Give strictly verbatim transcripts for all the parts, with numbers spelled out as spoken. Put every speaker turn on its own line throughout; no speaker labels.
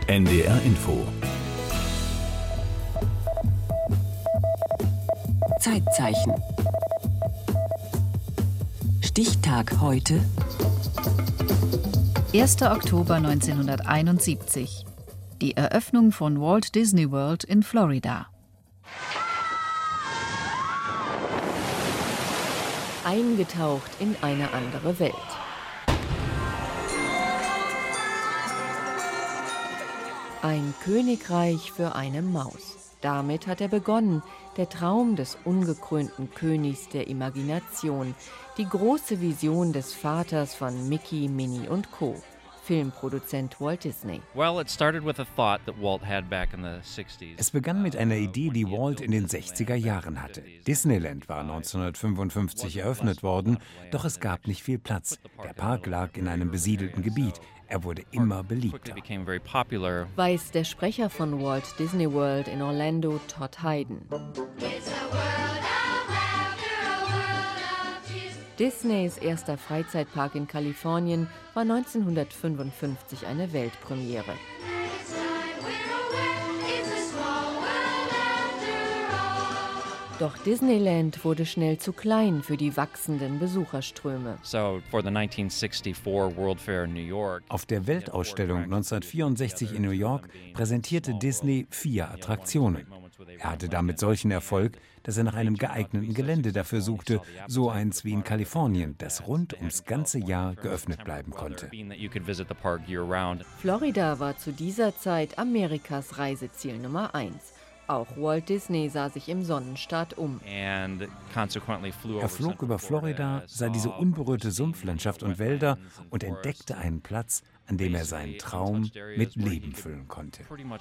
N D R Info.
Zeitzeichen. Stichtag heute.
erster Oktober neunzehnhunderteinundsiebzig. Die Eröffnung von Walt Disney World in Florida.
Eingetaucht in eine andere Welt. Ein Königreich für eine Maus. Damit hat er begonnen, der Traum des ungekrönten Königs der Imagination, die große Vision des Vaters von Mickey, Minnie und Co., Filmproduzent Walt Disney.
Es begann mit einer Idee, die Walt in den sechziger Jahren hatte. Disneyland war neunzehnhundertfünfundfünfzig eröffnet worden, doch es gab nicht viel Platz. Der Park lag in einem besiedelten Gebiet. Er wurde immer beliebter.
Weiß der Sprecher von Walt Disney World in Orlando, Todd Hayden. Disneys erster Freizeitpark in Kalifornien war neunzehnhundertfünfundfünfzig eine Weltpremiere. Doch Disneyland wurde schnell zu klein für die wachsenden Besucherströme.
Auf der Weltausstellung neunzehnhundertvierundsechzig in New York präsentierte Disney vier Attraktionen. Er hatte damit solchen Erfolg, dass er nach einem geeigneten Gelände dafür suchte, so eins wie in Kalifornien, das rund ums ganze Jahr geöffnet bleiben konnte.
Florida war zu dieser Zeit Amerikas Reiseziel Nummer eins. Auch Walt Disney sah sich im Sonnenstaat um.
Er flog über Florida, sah diese unberührte Sumpflandschaft und Wälder und entdeckte einen Platz, an dem er seinen Traum mit Leben füllen konnte.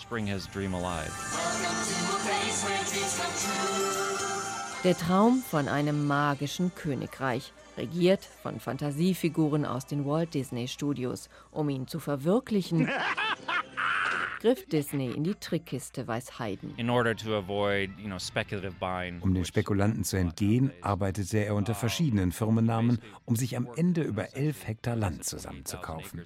Der Traum von einem magischen Königreich, regiert von Fantasiefiguren aus den Walt Disney Studios. Um ihn zu verwirklichen, griff Disney in die Trickkiste, weiß Hayden.
Um den Spekulanten zu entgehen, arbeitete er unter verschiedenen Firmennamen, um sich am Ende über elf Hektar Land zusammenzukaufen.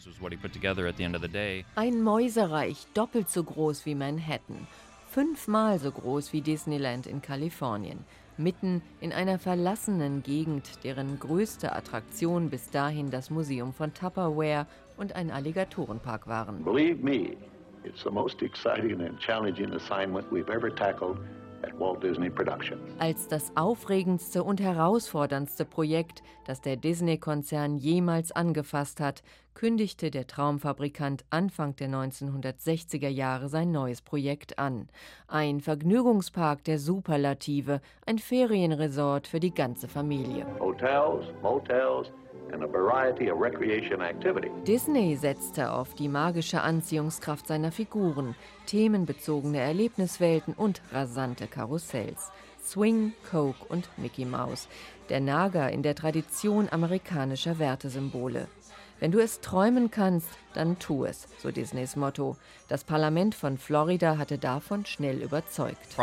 Ein Mäusereich, doppelt so groß wie Manhattan, fünfmal so groß wie Disneyland in Kalifornien. Mitten in einer verlassenen Gegend, deren größte Attraktion bis dahin das Museum von Tupperware und ein Alligatorenpark waren.
Believe me, it's the most exciting and challenging assignment we've ever tackled at Walt Disney Productions.
Als das aufregendste und herausforderndste Projekt, das der Disney-Konzern jemals angefasst hat, kündigte der Traumfabrikant Anfang der neunzehnhundertsechziger Jahre sein neues Projekt an. Ein Vergnügungspark der Superlative, ein Ferienresort für die ganze Familie.
Hotels, Motels, and a variety of recreation activities.
Disney setzte auf die magische Anziehungskraft seiner Figuren, themenbezogene Erlebniswelten und rasante Karussells. Swing, Coke und Mickey Mouse. Der Nager in der Tradition amerikanischer Wertesymbole. Wenn du es träumen kannst, dann tu es, so Disneys Motto. Das Parlament von Florida hatte davon schnell überzeugt.
Es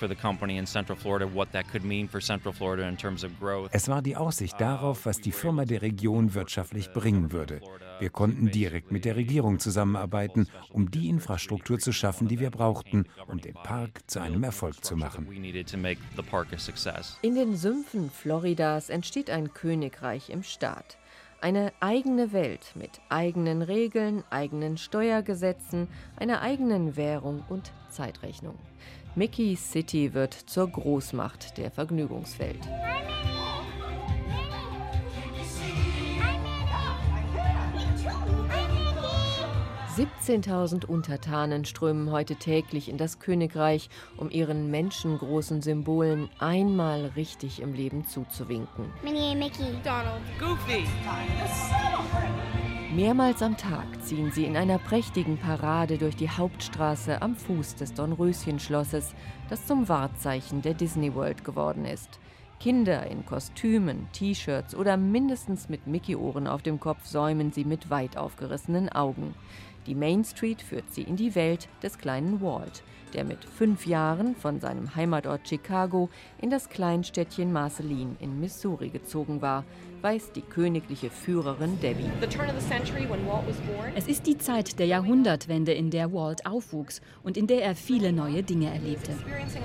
war die Aussicht darauf, was die Firma der Region wirtschaftlich bringen würde. Wir konnten direkt mit der Regierung zusammenarbeiten, um die Infrastruktur zu schaffen, die wir brauchten, um den Park zu einem Erfolg zu machen.
In den Sümpfen Floridas entsteht ein Königreich im Staat. Eine eigene Welt mit eigenen Regeln, eigenen Steuergesetzen, einer eigenen Währung und Zeitrechnung. Mickey City wird zur Großmacht der Vergnügungswelt. siebzehntausend Untertanen strömen heute täglich in das Königreich, um ihren menschengroßen Symbolen einmal richtig im Leben zuzuwinken.
Minnie, Mickey, Donald, Goofy.
Mehrmals am Tag ziehen sie in einer prächtigen Parade durch die Hauptstraße am Fuß des Dornröschen-Schlosses, das zum Wahrzeichen der Disney World geworden ist. Kinder in Kostümen, T-Shirts oder mindestens mit Mickey-Ohren auf dem Kopf säumen sie mit weit aufgerissenen Augen. Die Main Street führt sie in die Welt des kleinen Walt, der mit fünf Jahren von seinem Heimatort Chicago in das Kleinstädtchen Marceline in Missouri gezogen war, weiß die königliche Führerin Debbie.
Es ist die Zeit der Jahrhundertwende, in der Walt aufwuchs und in der er viele neue Dinge erlebte.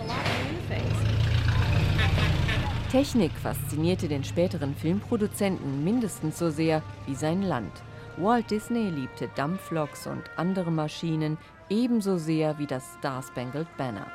Technik faszinierte den späteren Filmproduzenten mindestens so sehr wie sein Land. Walt Disney liebte Dampfloks und andere Maschinen ebenso sehr wie das Star-Spangled Banner.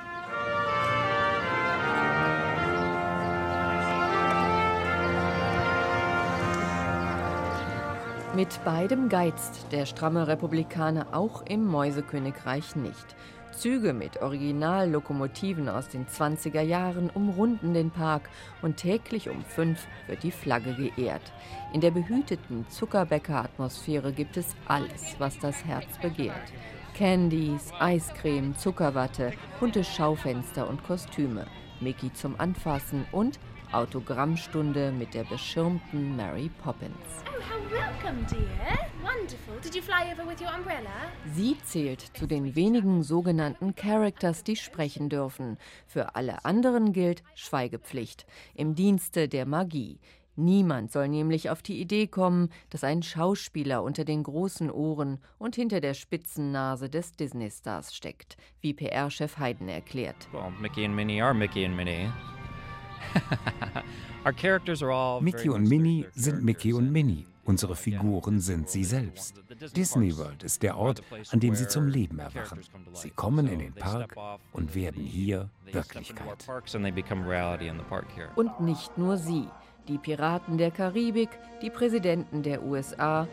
Mit beidem geizt der stramme Republikaner auch im Mäusekönigreich nicht. Züge mit Originallokomotiven aus den zwanziger Jahren umrunden den Park und täglich um fünf wird die Flagge geehrt. In der behüteten Zuckerbäcker-Atmosphäre gibt es alles, was das Herz begehrt. Candies, Eiscreme, Zuckerwatte, bunte Schaufenster und Kostüme, Mickey zum Anfassen und Autogrammstunde mit der beschirmten Mary Poppins.
Oh, how welcome, dear. Wonderful. Did you fly over with your umbrella?
Sie zählt zu den wenigen sogenannten Characters, die sprechen dürfen. Für alle anderen gilt Schweigepflicht im Dienste der Magie. Niemand soll nämlich auf die Idee kommen, dass ein Schauspieler unter den großen Ohren und hinter der spitzen Nase des Disney-Stars steckt, wie P R-Chef Hayden erklärt.
Well, Mickey and Minnie are Mickey and Minnie.
Mickey und Minnie sind Mickey und Minnie. Unsere Figuren sind sie selbst. Disney World ist der Ort, an dem sie zum Leben erwachen. Sie kommen in den Park und werden hier Wirklichkeit.
Und nicht nur sie. Die Piraten der Karibik, die Präsidenten der U S A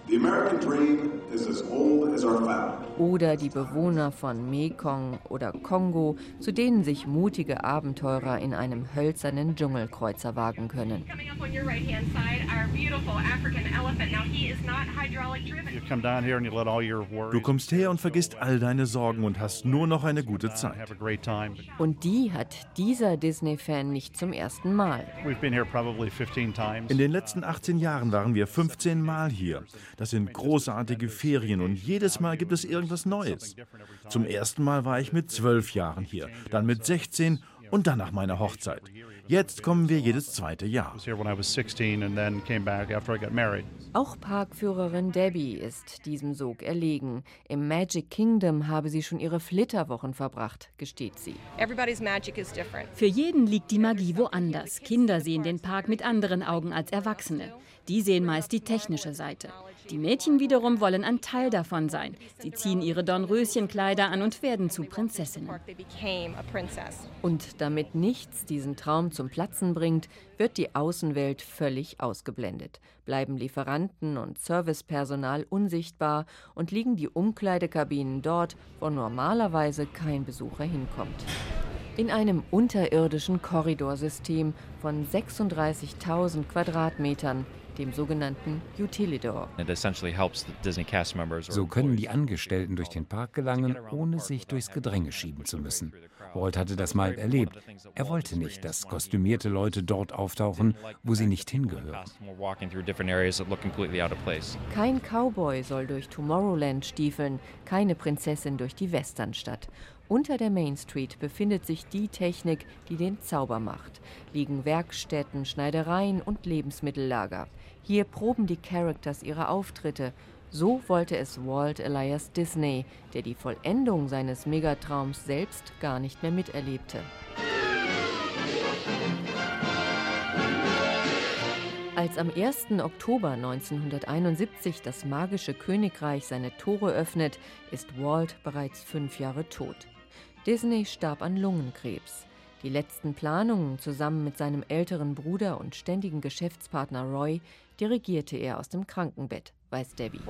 oder die Bewohner von Mekong oder Kongo, zu denen sich mutige Abenteurer in einem hölzernen Dschungelkreuzer wagen können.
Du kommst her und vergisst all deine Sorgen und hast nur noch eine gute Zeit.
Und die hat dieser Disney-Fan nicht zum ersten Mal.
In den letzten achtzehn Jahren waren wir fünfzehn Mal hier. Das sind großartige Ferien und jedes Mal gibt es irgendwas Neues. Zum ersten Mal war ich mit zwölf Jahren hier, dann mit sechzehn und dann nach meiner Hochzeit. Jetzt kommen wir jedes zweite Jahr.
Auch Parkführerin Debbie ist diesem Sog erlegen. Im Magic Kingdom habe sie schon ihre Flitterwochen verbracht, gesteht sie.
Für jeden liegt die Magie woanders. Kinder sehen den Park mit anderen Augen als Erwachsene. Die sehen meist die technische Seite. Die Mädchen wiederum wollen ein Teil davon sein. Sie ziehen ihre Dornröschenkleider an und werden zu Prinzessinnen.
Und damit nichts diesen Traum zum Platzen bringt, wird die Außenwelt völlig ausgeblendet. Bleiben Lieferanten und Servicepersonal unsichtbar und liegen die Umkleidekabinen dort, wo normalerweise kein Besucher hinkommt. In einem unterirdischen Korridorsystem von sechsunddreißigtausend Quadratmetern, dem sogenannten Utilidor.
So können die Angestellten durch den Park gelangen, ohne sich durchs Gedränge schieben zu müssen. Walt hatte das mal erlebt. Er wollte nicht, dass kostümierte Leute dort auftauchen, wo sie nicht hingehören.
Kein Cowboy soll durch Tomorrowland stiefeln, keine Prinzessin durch die Westernstadt. Unter der Main Street befindet sich die Technik, die den Zauber macht. Liegen Werkstätten, Schneidereien und Lebensmittellager. Hier proben die Characters ihre Auftritte. So wollte es Walt Elias Disney, der die Vollendung seines Megatraums selbst gar nicht mehr miterlebte. Als am ersten Oktober neunzehnhunderteinundsiebzig das magische Königreich seine Tore öffnet, ist Walt bereits fünf Jahre tot. Disney starb an Lungenkrebs. Die letzten Planungen zusammen mit seinem älteren Bruder und ständigen Geschäftspartner Roy dirigierte er aus dem Krankenbett, weiß Debbie.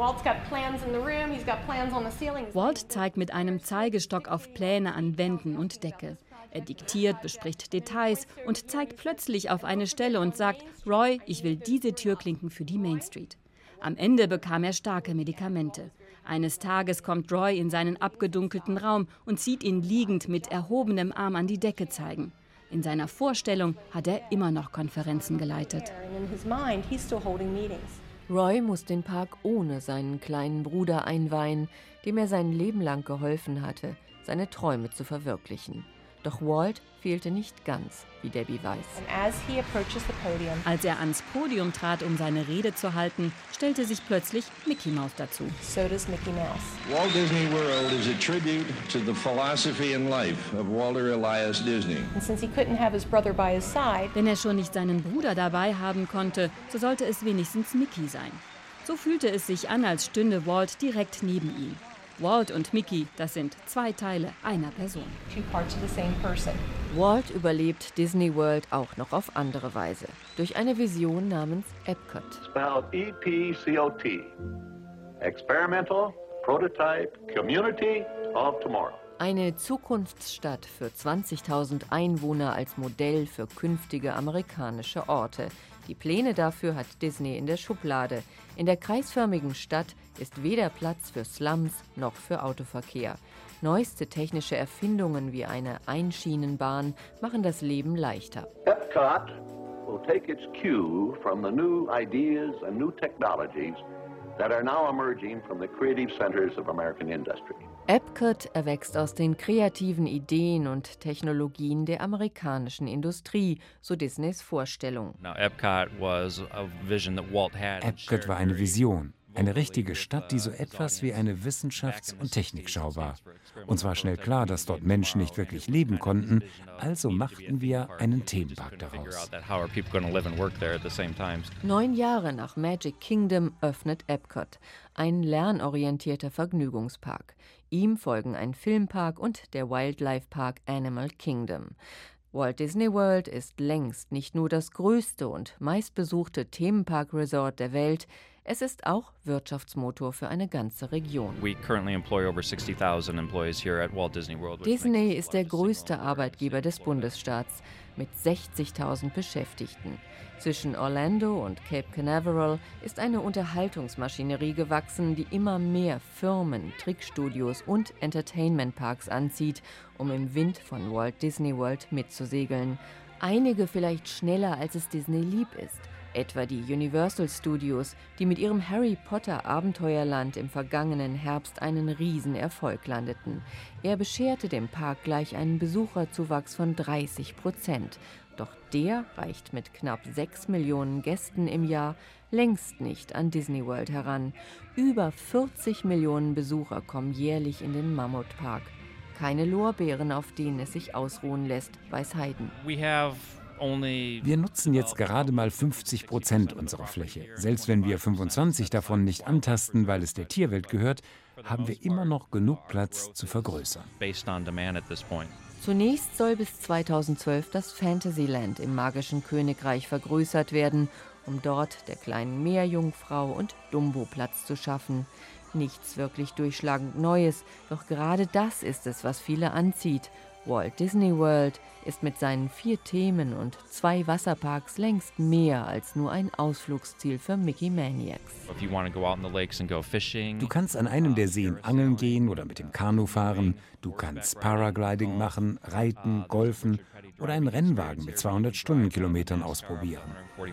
Walt zeigt mit einem Zeigestock auf Pläne an Wänden und Decke. Er diktiert, bespricht Details und zeigt plötzlich auf eine Stelle und sagt, Roy, ich will diese Türklinken für die Main Street. Am Ende bekam er starke Medikamente. Eines Tages kommt Roy in seinen abgedunkelten Raum und sieht ihn liegend mit erhobenem Arm an die Decke zeigen. In seiner Vorstellung hat er immer noch Konferenzen geleitet.
Roy muss den Park ohne seinen kleinen Bruder einweihen, dem er sein Leben lang geholfen hatte, seine Träume zu verwirklichen. Doch Walt fehlte nicht ganz, wie Debbie weiß.
Als er ans Podium trat, um seine Rede zu halten, stellte sich plötzlich Mickey Mouse dazu.
So does Mickey Mouse. Walt Disney World is a tribute to the philosophy and life of Walter Elias Disney. And since he couldn't have his brother by his side,
wenn er schon nicht seinen Bruder dabei haben konnte, so sollte es wenigstens Mickey sein. So fühlte es sich an, als stünde Walt direkt neben ihm. Walt und Mickey, das sind zwei Teile einer Person.
Walt überlebt Disney World auch noch auf andere Weise. Durch eine Vision namens Epcot.
Spelled E P C O T. Experimental, Prototype, Community of Tomorrow.
Eine Zukunftsstadt für zwanzigtausend Einwohner als Modell für künftige amerikanische Orte. Die Pläne dafür hat Disney in der Schublade. In der kreisförmigen Stadt ist weder Platz für Slums noch für Autoverkehr. Neueste technische Erfindungen wie eine Einschienenbahn machen das Leben leichter.
Epcot will take its cue from the new ideas and new technologies that are now emerging from the creative centers of American industry.
Epcot erwächst aus den kreativen Ideen und Technologien der amerikanischen Industrie, so Disneys Vorstellung.
Epcot
war eine Vision, eine richtige Stadt, die so etwas wie eine Wissenschafts- und Technikschau war. Uns war schnell klar, dass dort Menschen nicht wirklich leben konnten, also machten wir einen Themenpark daraus.
Neun Jahre nach Magic Kingdom öffnet Epcot, ein lernorientierter Vergnügungspark. Ihm folgen ein Filmpark und der Wildlife Park Animal Kingdom. Walt Disney World ist längst nicht nur das größte und meistbesuchte Themenpark-Resort der Welt, es ist auch Wirtschaftsmotor für eine ganze Region. Disney ist der größte Arbeitgeber des Bundesstaats mit sechzigtausend Beschäftigten. Zwischen Orlando und Cape Canaveral ist eine Unterhaltungsmaschinerie gewachsen, die immer mehr Firmen, Trickstudios und Entertainmentparks anzieht, um im Wind von Walt Disney World mitzusegeln. Einige vielleicht schneller, als es Disney lieb ist. Etwa die Universal Studios, die mit ihrem Harry Potter Abenteuerland im vergangenen Herbst einen Riesenerfolg landeten. Er bescherte dem Park gleich einen Besucherzuwachs von dreißig Prozent. Doch der reicht mit knapp sechs Millionen Gästen im Jahr längst nicht an Disney World heran. Über vierzig Millionen Besucher kommen jährlich in den Mammutpark. Keine Lorbeeren, auf denen es sich ausruhen lässt, weiß Hayden.
Wir nutzen jetzt gerade mal fünfzig Prozent unserer Fläche. Selbst wenn wir fünfundzwanzig davon nicht antasten, weil es der Tierwelt gehört, haben wir immer noch genug Platz zu vergrößern.
Zunächst soll bis zweitausendzwölf das Fantasyland im Magischen Königreich vergrößert werden, um dort der kleinen Meerjungfrau und Dumbo Platz zu schaffen. Nichts wirklich durchschlagend Neues, doch gerade das ist es, was viele anzieht. Walt Disney World ist mit seinen vier Themen und zwei Wasserparks längst mehr als nur ein Ausflugsziel für Mickey Maniacs.
Du kannst an einem der Seen angeln gehen oder mit dem Kanu fahren, du kannst Paragliding machen, reiten, golfen oder einen Rennwagen mit zweihundert Stundenkilometern ausprobieren.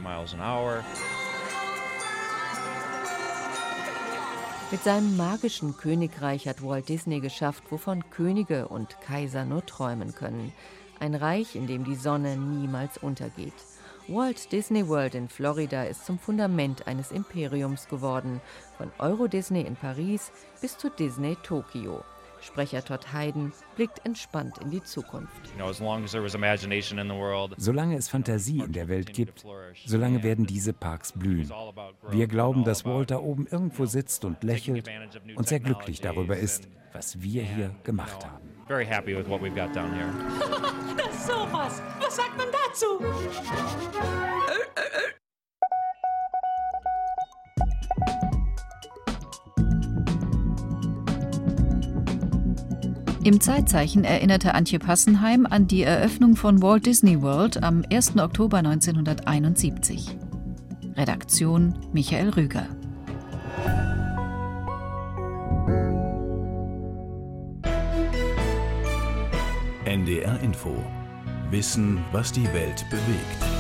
Mit seinem magischen Königreich hat Walt Disney geschafft, wovon Könige und Kaiser nur träumen können. Ein Reich, in dem die Sonne niemals untergeht. Walt Disney World in Florida ist zum Fundament eines Imperiums geworden, von Euro Disney in Paris bis zu Disney Tokio. Sprecher Todd Hayden blickt entspannt in die Zukunft.
Solange es Fantasie in der Welt gibt, solange werden diese Parks blühen. Wir glauben, dass Walt da oben irgendwo sitzt und lächelt und sehr glücklich darüber ist, was wir hier gemacht haben.
Very happy with what we've got down here.
Das ist sowas. Was sagt man dazu?
Im Zeitzeichen erinnerte Antje Passenheim an die Eröffnung von Walt Disney World am ersten Oktober neunzehnhunderteinundsiebzig. Redaktion Michael Rüger.
N D R Info Wissen, was die Welt bewegt.